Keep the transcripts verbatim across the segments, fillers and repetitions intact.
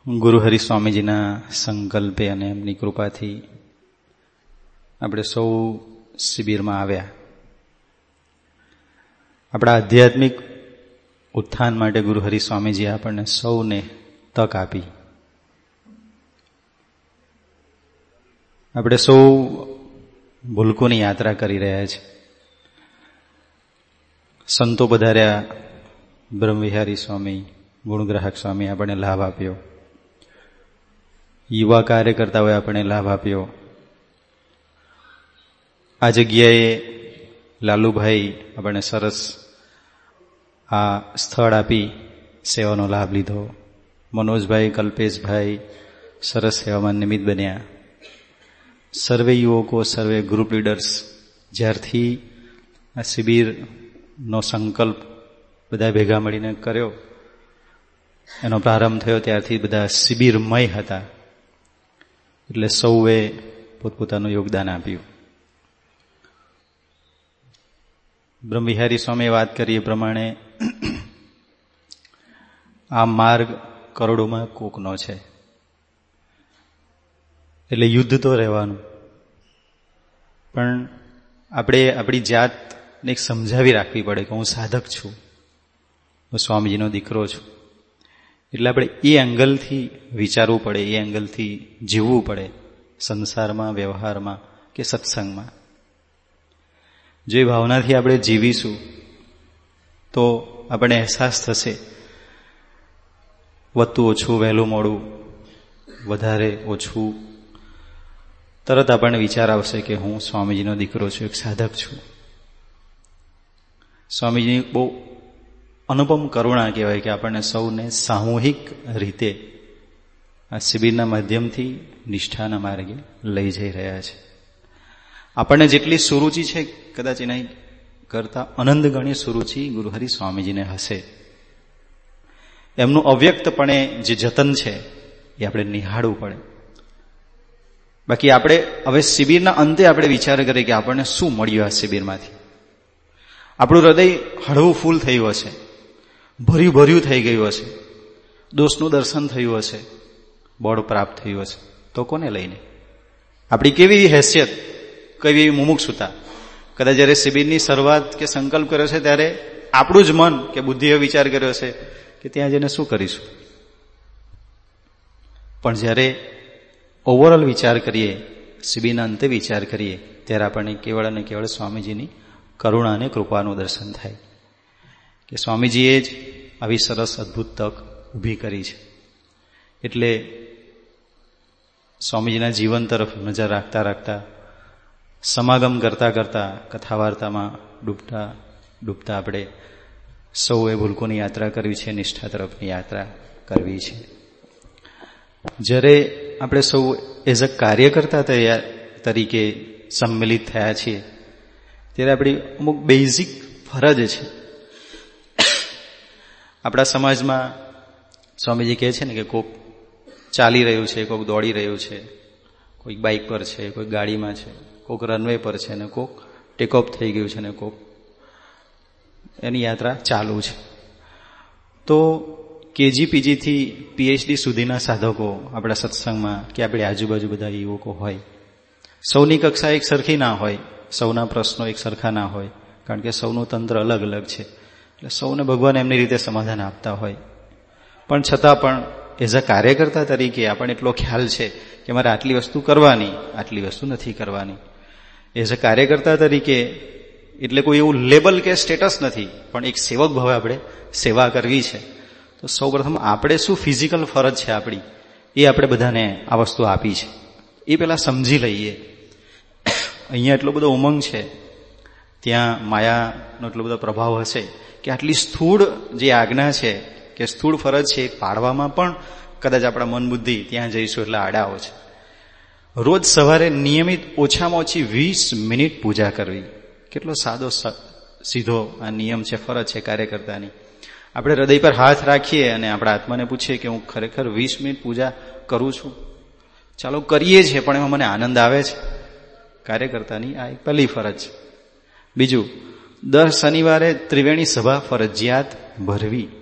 ગુરુ હરિ સ્વામીજીના સંકલ્પે અને એમની કૃપાથી આપણે સૌ શિબિરમાં આવ્યા. આપણા આધ્યાત્મિક ઉત્થાન માટે ગુરુ હરિ સ્વામીજીએ આપણને સૌને તક આપી. આપણે સૌ ભૂલકોની યાત્રા કરી રહ્યા છીએ. સંતો પધાર્યા, બ્રહ્મવિહારી સ્વામી, ગુણગ્રાહક સ્વામી આપણને લાભ આપ્યો. યુવા કાર્યકર્તાઓએ આપણને લાભ આપ્યો. આ જગ્યાએ લાલુભાઈ આપણને સરસ આ સ્થળ આપી સેવાનો લાભ લીધો. મનોજભાઈ, કલ્પેશભાઈ સરસ સેવામાં નિમિત્ત બન્યા. સર્વે યુવકો, સર્વે ગ્રુપ લીડર્સ, જ્યારથી આ શિબિરનો સંકલ્પ બધા ભેગા મળીને કર્યો, એનો પ્રારંભ થયો, ત્યારથી બધા શિબિરમય હતા. એટલે સૌએ પોતપોતાનું યોગદાન આપ્યું. બ્રહ્મવિહારી સ્વામીએ વાત કરી એ પ્રમાણે આ માર્ગ કરોડોમાં કોકનો છે. એટલે યુદ્ધ તો રહેવાનું, પણ આપણે આપણી જાતને સમજાવી રાખવી પડે કે હું સાધક છું, હું સ્વામીજીનો દીકરો છું. એટલે આપણે એ એંગલથી વિચારવું પડે, એ એંગલથી જીવવું પડે, સંસારમાં, વ્યવહારમાં કે સત્સંગમાં. જો એ ભાવનાથી આપણે જીવીશું તો આપણને અહેસાસ થશે, વધતું ઓછું, વહેલું મોડું, વધારે ઓછું, તરત આપણને વિચાર આવશે કે હું સ્વામીજીનો દીકરો છું, એક સાધક છું. સ્વામીજીની બહુ અનુપમ કરુણા કહેવાય કે આપણને સૌને સામૂહિક રીતે આ શિબિરના માધ્યમથી નિષ્ઠાના માર્ગે લઈ જઈ રહ્યા છે. આપણને જેટલી સુરુચિ છે, કદાચ એના કરતા અનંત ગણી સુરુચિ ગુરુ હરિ સ્વામીજીને હશે. એમનું અવ્યક્તપણે જે જતન છે એ આપણે નિહાળવું પડે. બાકી આપણે હવે શિબિરના અંતે આપણે વિચાર કરીએ કે આપણને શું મળ્યું આ શિબિરમાંથી. આપણું હૃદય હળવું ફૂલ થયું હશે, ભર્યું ભર્યું થઈ ગયું હશે, દોષનું દર્શન થયું હશે, બળ પ્રાપ્ત થયું હશે, તો કોને લઈને? આપણી કેવી હેસિયત, કેવી એવી મુમુક્ષુતા. કદાચ જયારે શિબિરની શરૂઆત કે સંકલ્પ કર્યો છે ત્યારે આપણું જ મન કે બુદ્ધિએ વિચાર કર્યો છે કે ત્યાં જઈને શું કરીશું. પણ જ્યારે ઓવરઓલ વિચાર કરીએ, શિબિરના અંતે વિચાર કરીએ, ત્યારે આપણને કેવળ અને કેવળ સ્વામીજીની કરુણા અને કૃપાનું દર્શન થાય કે સ્વામીજીએ જ આવી સરસ અદભુત તક ઊભી કરી છે. એટલે સ્વામીજીના જીવન તરફ નજર રાખતા રાખતા, સમાગમ કરતા કરતા, કથા વાર્તામાં ડૂબતા ડૂબતા આપણે સૌએ ભૂલકોની યાત્રા કરવી છે, નિષ્ઠા તરફની યાત્રા કરવી છે. જ્યારે આપણે સૌ એઝ અ કાર્યકર્તા તરીકે સંમેલિત થયા છીએ ત્યારે આપણી અમુક બેઝિક ફરજ છે. આપણા સમાજમાં સ્વામીજી કહે છે ને કે કોઈક ચાલી રહ્યું છે, કોઈક દોડી રહ્યું છે, કોઈક બાઇક પર છે, કોઈક ગાડીમાં છે, કોઈક રનવે પર છે, ને કોઈક ટેકઓફ થઈ ગયું છે, ને કોઈક એની યાત્રા ચાલુ છે. તો કેજી પીજીથી પીએચડી સુધીના સાધકો આપણા સત્સંગમાં કે આપણી આજુબાજુ બધા યુવકો હોય, સૌની કક્ષા એક સરખી ના હોય, સૌના પ્રશ્નો એક સરખા ના હોય, કારણ કે સૌનું તંત્ર અલગ અલગ છે. એટલે સૌને ભગવાન એમની રીતે સમાધાન આપતા હોય. પણ છતાં પણ એઝ અ કાર્યકર્તા તરીકે આપણને એટલો ખ્યાલ છે કે મારે આટલી વસ્તુ કરવાની, આટલી વસ્તુ નથી કરવાની. એઝ અ કાર્યકર્તા તરીકે એટલે કોઈ એવું લેબલ કે સ્ટેટસ નથી, પણ એક સેવક ભાવે આપણે સેવા કરવી છે. તો સૌ પ્રથમ આપણે શું ફિઝિકલ ફરજ છે આપણી, એ આપણે બધાને આ વસ્તુ આપી છે, એ પેલા સમજી લઈએ. અહીંયા એટલો બધો ઉમંગ છે, ત્યાં માયાનો એટલો બધો પ્રભાવ હશે કે આટલી સ્થૂળ જે આજ્ઞા છે કે સ્થૂળ ફરજ છે એ પાડવામાં પણ કદાચ આપણા મન બુદ્ધિ ત્યાં જઈશું એટલે આડાઓ છે. રોજ સવારે નિયમિત ઓછામાં ઓછી વીસ મિનિટ પૂજા કરવી. કેટલો સાદો સીધો આ નિયમ છે, ફરજ છે કાર્યકર્તાની. આપણે હૃદય પર હાથ રાખીએ અને આપણા આત્માને પૂછીએ કે હું ખરેખર વીસ મિનિટ પૂજા કરું છું. ચાલો કરીએ છીએ, પણ એમાં મને આનંદ આવે છે. કાર્યકર્તાની આ એક પહેલી ફરજ છે. બીજું, દર શનિવારે ત્રિવેણી સભા ફરજિયાત ભરવી.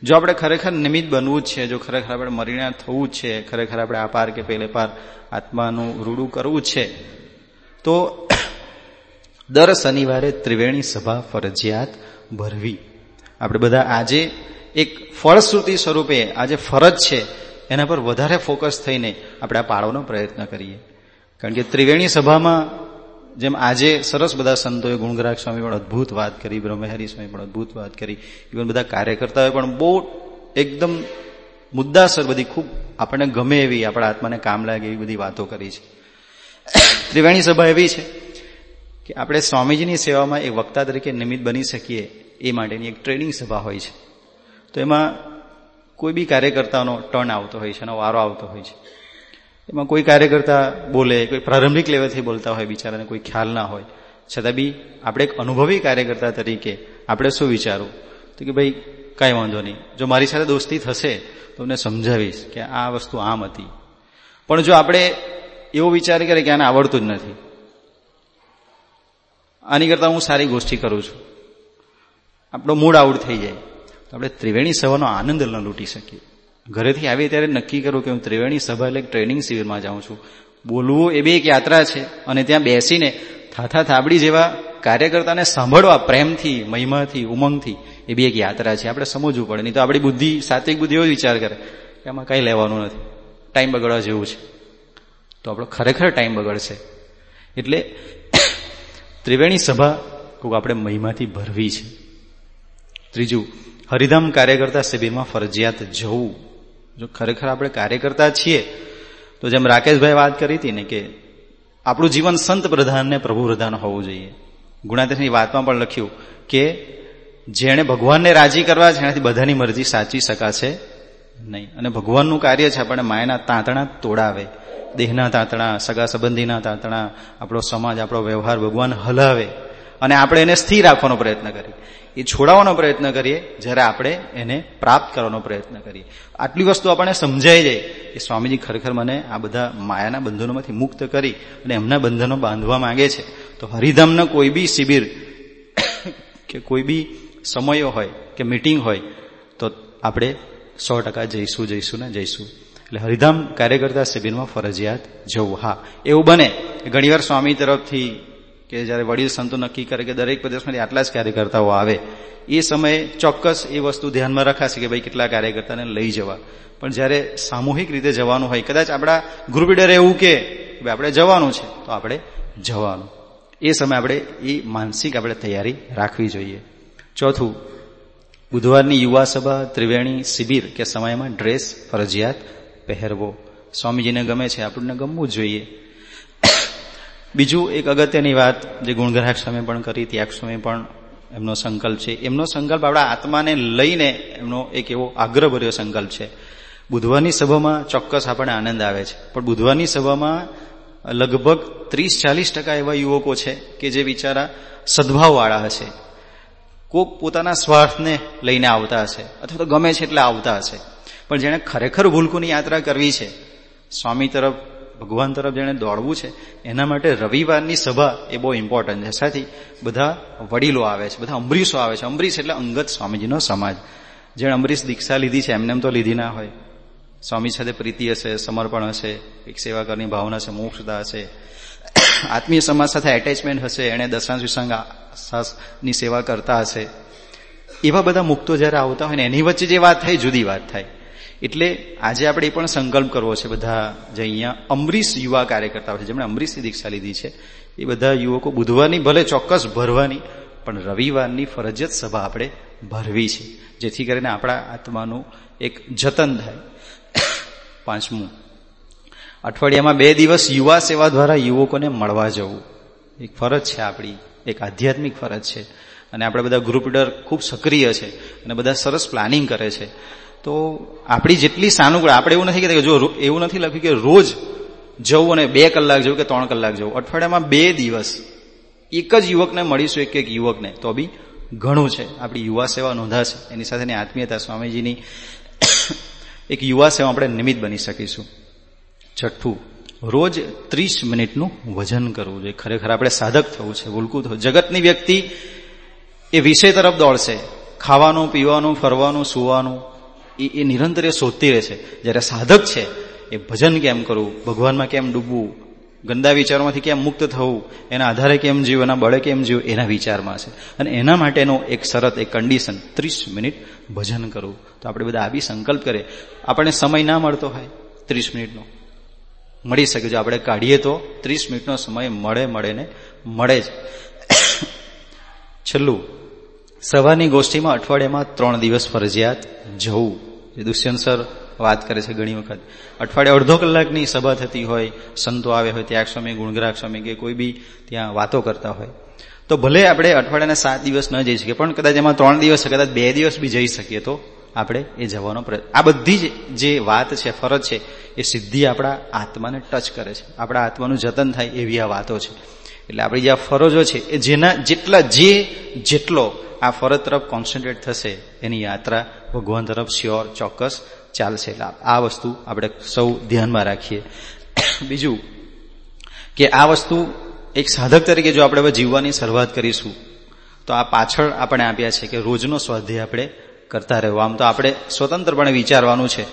જો આપણે ખરેખર નિમિત્ત બનવું જ છે, જો ખરેખર આપણે મરીણા થવું જ છે, ખરેખર આપણે આ પાર કે પેલે પાર આત્માનું રૂડું કરવું જ છે, તો દર શનિવારે ત્રિવેણી સભા ફરજિયાત ભરવી. આપણે બધા આજે એક ફળશ્રુતિ સ્વરૂપે આજે ફરજ છે એના પર વધારે ફોકસ થઈને આપણે આ પાળવાનો પ્રયત્ન કરીએ. કારણ કે ત્રિવેણી સભામાં જેમ આજે સરસ બધા સંતોએ, ગુણગ્રાહક સ્વામી પણ અદભુત વાત કરી, બ્રહ્મહરી સ્વામી પણ અદભુત વાત કરી, ઇવન બધા કાર્યકર્તાઓએ પણ બહુ એકદમ મુદ્દાસર બધી ખૂબ આપણને ગમે એવી, આપણા આત્માને કામ લાગે એવી બધી વાતો કરી છે. ત્રિવેણી સભા એવી છે કે આપણે સ્વામીજીની સેવામાં એક વક્તા તરીકે નિમિત્ત બની શકીએ એ માટેની એક ટ્રેનિંગ સભા હોય છે. તો એમાં કોઈ બી કાર્યકર્તાનો ટર્ન આવતો હોય છે, એનો વારો આવતો હોય છે. એમાં કોઈ કાર્યકર્તા બોલે, કોઈ પ્રારંભિક લેવલથી બોલતા હોય, બિચારાને કોઈ ખ્યાલ ના હોય, છતાં બી આપણે એક અનુભવી કાર્યકર્તા તરીકે આપણે શું વિચારવું, તો કે ભાઈ કાંઈ વાંધો નહીં, જો મારી સાથે દોસ્તી થશે તો મને સમજાવીશ કે આ વસ્તુ આમ હતી. પણ જો આપણે એવો વિચાર કરીએ કે આને આવડતું જ નથી, આની કરતા હું સારી ગોષ્ઠી કરું છું, આપણો મૂડ આઉટ થઈ જાય, તો આપણે ત્રિવેણી સભાનો આનંદ ન લૂંટી શકીએ. ઘરેથી આવી ત્યારે નક્કી કરું કે હું ત્રિવેણી સભા એટલે ટ્રેનિંગ શિબિરમાં જાઉં છું. બોલવું એ બી એક યાત્રા છે, અને ત્યાં બેસીને થાથા થાબડી જેવા કાર્યકર્તાને સાંભળવા પ્રેમથી, મહિમાથી, ઉમંગથી, એ બી એક યાત્રા છે. આપણે સમજવું પડે. નહીં તો આપણી બુદ્ધિ, સાત્વિક બુદ્ધિ એવો વિચાર કરે કે આમાં કંઈ લેવાનું નથી, ટાઈમ બગડવા જેવું છે, તો આપણો ખરેખર ટાઈમ બગડશે. એટલે ત્રિવેણી સભા કોઈ આપણે મહિમાથી ભરવી છે. ત્રીજું, હરિધામ કાર્યકર્તા શિબિરમાં ફરજિયાત જવું. જો ખરેખર આપણે કાર્યકર્તા છીએ તો જેમ રાકેશભાઈ વાત કરી હતી ને કે આપણું જીવન સંત પ્રધાન ને પ્રભુ પ્રધાન હોવું જોઈએ. ગુણાતીતની વાતમાં પણ લખ્યું કે જેણે ભગવાનને રાજી કરવા છે એનાથી બધાની મરજી સાચી શકાશે નહીં. અને ભગવાનનું કાર્ય છે આપણને માયાના તાંતણા તોડાવે, દેહના તાંતણા, સગા સંબંધીના તાંતણા, આપણો સમાજ, આપણો વ્યવહાર ભગવાન હલાવે, અને આપણે એને સ્થિર રાખવાનો પ્રયત્ન કરીએ, એ છોડાવવાનો પ્રયત્ન કરીએ જ્યારે આપણે એને પ્રાપ્ત કરવાનો પ્રયત્ન કરીએ. આટલી વસ્તુ આપણને સમજાઈ જાય કે સ્વામીજી ખરેખર મને આ બધા માયાના બંધનોમાંથી મુક્ત કરી અને એમના બંધનો બાંધવા માંગે છે. તો હરિધામના કોઈ બી શિબિર કે કોઈ બી સમયો હોય કે મીટિંગ હોય તો આપણે સો ટકા જઈશું જઈશું ને જઈશું. એટલે હરિધામ કાર્યકર્તા શિબિરમાં ફરજિયાત જવું. હા, એવું બને ઘણીવાર સ્વામી તરફથી કે જયારે વડીલ સંતો નક્કી કરે કે દરેક પ્રદેશમાંથી આટલા જ કાર્યકર્તાઓ આવે, એ સમયે ચોક્કસ એ વસ્તુ ધ્યાનમાં રખાશે કે ભાઈ કેટલા કાર્યકર્તાને લઈ જવા. પણ જયારે સામૂહિક રીતે જવાનું હોય, કદાચ આપણા ગ્રુપ લીડરે એવું કે આપણે જવાનું છે તો આપણે જવાનું, એ સમયે આપણે એ માનસિક આપણે તૈયારી રાખવી જોઈએ. ચોથું, બુધવારની યુવા સભા ત્રિવેણી શિબિર કે સમયમાં ડ્રેસ ફરજિયાત પહેરવો. સ્વામીજીને ગમે છે, આપણને ગમવું જ જોઈએ. બીજું એક અગત્યની વાત જે ગુણગ્રાહક સ્વામી પણ કરી, ત્યાગ સ્વામી પણ એમનો સંકલ્પ છે, એમનો સંકલ્પ આપણા આત્માને લઈને એમનો એક એવો આગ્રહભર્યો સંકલ્પ છે. બુધવારની સભામાં ચોક્કસ આપણને આનંદ આવે છે, પણ બુધવારની સભામાં લગભગ ત્રીસ ચાલીસ ટકા એવા યુવકો છે કે જે બિચારા સદભાવવાળા હશે, કોક પોતાના સ્વાર્થને લઈને આવતા હશે અથવા તો ગમે છે એટલે આવતા હશે. પણ જેણે ખરેખર ભૂલકુની યાત્રા કરવી છે, સ્વામી તરફ, ભગવાન તરફ જેણે દોડવું છે, એના માટે રવિવારની સભા એ બહુ ઇમ્પોર્ટન્ટ છે. સાથી બધા વડીલો આવે છે, બધા અંબરીશો આવે છે. અંબરીશ એટલે અંગત સ્વામીજીનો સમાજ. જેણે અંબરીશ દીક્ષા લીધી છે એમને એમ તો લીધી ના હોય, સ્વામી સાથે પ્રીતિ હશે, સમર્પણ હશે, એક સેવા કરની ભાવના હશે, મોક્ષતા હશે, આત્મીય સમાજ સાથે એટેચમેન્ટ હશે, એણે દશાંશ વિસંગની સેવા કરતા હશે. એવા બધા મુક્તો જયારે આવતા હોય ને એની વચ્ચે જે વાત થાય જુદી વાત થાય. એટલે આજે આપણે એ પણ સંકલ્પ કરવો છે, બધા જે અહીંયા અંબરીશ યુવા કાર્યકર્તા છે, જેમણે અંબરીશની દીક્ષા લીધી છે, એ બધા યુવકો બુધવારની ભલે ચોક્કસ ભરવાની, પણ રવિવારની ફરજિયાત સભા આપણે ભરવી છે, જેથી કરીને આપણા આત્માનું એક જતન થાય. પાંચમું, અઠવાડિયામાં બે દિવસ યુવા સેવા દ્વારા યુવકોને મળવા જવું. એક ફરજ છે આપણી, એક આધ્યાત્મિક ફરજ છે. અને આપણે બધા ગ્રુપ લીડર ખૂબ સક્રિય છે અને બધા સરસ પ્લાનિંગ કરે છે. તો આપણી જેટલી સાનુકૂળ, આપણે એવું નથી કહેતા કે જો એવું નથી લખ્યું કે રોજ જવું અને બે કલાક જવું કે ત્રણ કલાક જવું. અઠવાડિયામાં બે દિવસ એક જ યુવકને મળીશું, એક એક યુવકને, તો બી ઘણું છે. આપણી યુવા સેવા નોંધાશે, એની સાથેની આત્મીયતા, સ્વામીજીની એક યુવા સેવા આપણે નિમિત્ત બની શકીશું. છઠ્ઠું, રોજ ત્રીસ મિનિટનું વજન કરવું જોઈએ. ખરેખર આપણે સાધક થવું છે, ભૂલકું થવું. જગતની વ્યક્તિ એ વિષય તરફ દોડશે, ખાવાનું, પીવાનું, ફરવાનું, સુવાનું, એ એ નિરંતર એ શોધતી રહે છે. જ્યારે સાધક છે એ ભજન કેમ કરવું, ભગવાનમાં કેમ ડૂબવું, ગંદા વિચારોમાંથી કેમ મુક્ત થવું, એના આધારે કેમ જીવવું, એના બળે કેમ જીવવું, એના વિચારમાં છે. અને એના માટેનો એક શરત, એક કન્ડિશન, ત્રીસ મિનિટ ભજન કરવું. તો આપણે બધા આ બી સંકલ્પ કરીએ. આપણને સમય ના મળતો હોય ત્રીસ મિનિટનો, મળી શકે, જો આપણે કાઢીએ તો ત્રીસ મિનિટનો સમય મળે મળે ને મળે જ. છેલ્લું, સવારની ગોષ્ઠીમાં અઠવાડિયામાં ત્રણ દિવસ ફરજિયાત જવું. જે દુષ્યંત સર વાત કરે છે ઘણી વખત, અઠવાડિયે અડધો કલાકની સભા થતી હોય, સંતો આવે હોય, ત્યાગ સ્વામી, ગુણગ્રાહક સ્વામી કે કોઈ બી ત્યાં વાતો કરતા હોય, તો ભલે આપણે અઠવાડિયાના સાત દિવસ ન જઈ શકીએ, પણ કદાચ એમાં ત્રણ દિવસ કદાચ બે દિવસ બી જઈ શકીએ તો આપણે એ જવાનો પ્રયત્ન. આ બધી જ જે વાત છે, ફરજ છે, એ સીધી આપણા આત્માને ટચ કરે છે, આપણા આત્માનું જતન થાય એવી આ વાતો છે. એટલે આપણી જે આ ફરજો છે એ જેના જેટલા જે જેટલો આ ફરજ તરફ કોન્સન્ટ્રેટ થશે, એની યાત્રા ભગવાન તરફ શ્યોર ચોક્કસ ચાલશે. એટલે આ વસ્તુ આપણે સૌ ધ્યાનમાં રાખીએ. બીજું કે આ વસ્તુ એક સાધક તરીકે જો આપણે હવે જીવવાની શરૂઆત કરીશું, તો આ પાછળ આપણે આપ્યા છે કે રોજનો સ્વાધ્યાય આપણે કરતા રહેવું. આમ તો આપણે સ્વતંત્રપણે વિચારવાનું છે,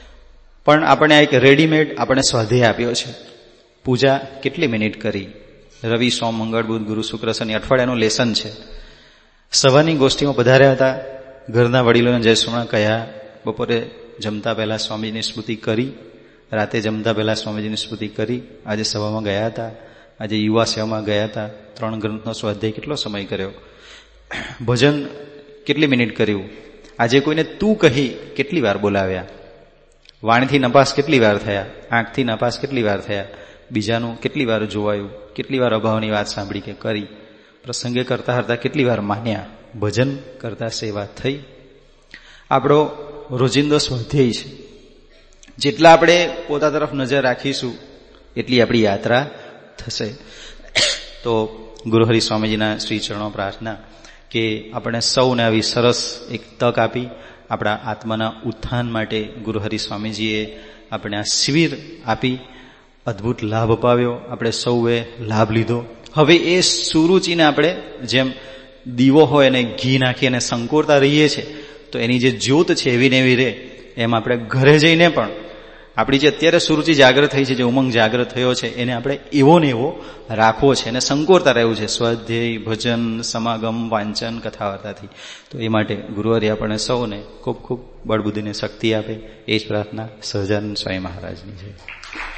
પણ આપણે એક રેડીમેડ આપણે સ્વાધ્યાય આપ્યો છે. પૂજા કેટલી મિનિટ કરી, રવિ, સોમ, મંગળ, બુધ, ગુરુ, શુક્ર, શનિ અઠવાડિયાનું લેસન છે. સવારની ગોષ્ઠીમાં પધાર્યા હતા, ઘરના વડીલોને જય શ્રવણ કહ્યા, બપોરે જમતા પહેલા સ્વામીજીની સ્મૃતિ કરી, રાતે જમતા પહેલા સ્વામીજીની સ્મૃતિ કરી, આજે સભામાં ગયા હતા, આજે યુવા સેવામાં ગયા હતા, ત્રણ ગ્રંથનો સ્વાધ્યાય કેટલો સમય કર્યો, ભજન કેટલી મિનિટ કર્યું, આજે કોઈને તું કહી કેટલી વાર બોલાવ્યા, વાણીથી નપાસ કેટલી વાર થયા, આંખથી નપાસ કેટલી વાર થયા, બીજાનું કેટલી વાર જોવાયું, કેટલી વાર અભાવની વાત સાંભળી કે કરી, પ્રસંગે કરતા કરતા કેટલી વાર માન્યા, ભજન કરતા સેવા થઈ. આપણો રોજિંદો સ્વાધ્યાય છે. જેટલા આપણે પોતા તરફ નજર રાખીશું એટલી આપણી યાત્રા થશે. તો ગુરુહરિ સ્વામીજીના શ્રી ચરણો પ્રાર્થના કે આપણે સૌને આવી સરસ એક તક આપી, આપણા આત્માના ઉત્થાન માટે ગુરુહરિ સ્વામીજીએ આપણે આ શિબિર આપી, અદભુત લાભ અપાવ્યો, આપણે સૌએ લાભ લીધો. હવે એ સુરુચિને આપણે જેમ દીવો હોય અને ઘી નાખી અને સંકોરતા રહીએ છીએ, તો એની જે જ્યોત છે એવી ને એવી રહે, એમ આપણે ઘરે જઈને પણ આપણી જે અત્યારે સુરુચિ જાગૃત થઈ છે, જે ઉમંગ જાગૃત થયો છે, એને આપણે એવો ને એવો રાખવો છે અને સંકોરતા રહેવું છે, સ્વાધ્યાય, ભજન, સમાગમ, વાંચન, કથાવાર્તાથી. તો એ માટે ગુરુવારે આપણને સૌને ખૂબ ખૂબ બળબુદ્ધિને શક્તિ આપે, એ જ પ્રાર્થના સહજાનંદ સ્વામી મહારાજની છે.